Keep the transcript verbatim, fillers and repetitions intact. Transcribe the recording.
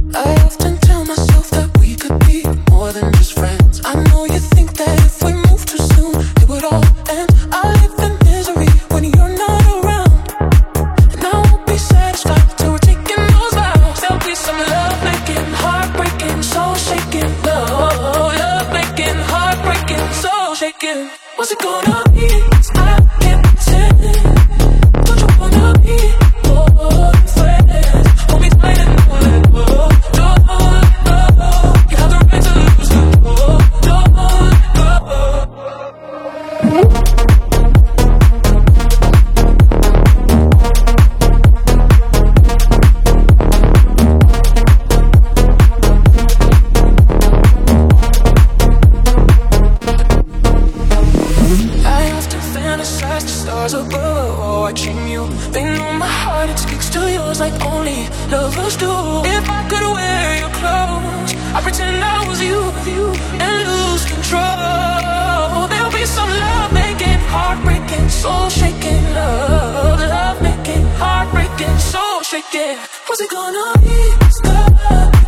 I often tell myself that we could be more than just friends. I know you think that if we move too soon, it would all end. I live in misery when you're not around, and I won't be satisfied till we're taking those vows. There'll be some love making, heartbreaking, soul shaking. No, love making, heartbreaking, soul shaking. What's it gonna be? I can't pretend. Don't you wanna be more than friends? Hold me tight and don't let go. Don't let go. You have the right to lose control. Don't let go. I often fantasize the stars above are watching you. They know my heart, it speaks to yours like only lovers do. If I could wear your clothes, I'd pretend I was you, you and lose control. There'll be some love making, heartbreaking, soul shaking. Love, love making, heartbreaking, soul shaking. What's it gonna be? It's gonna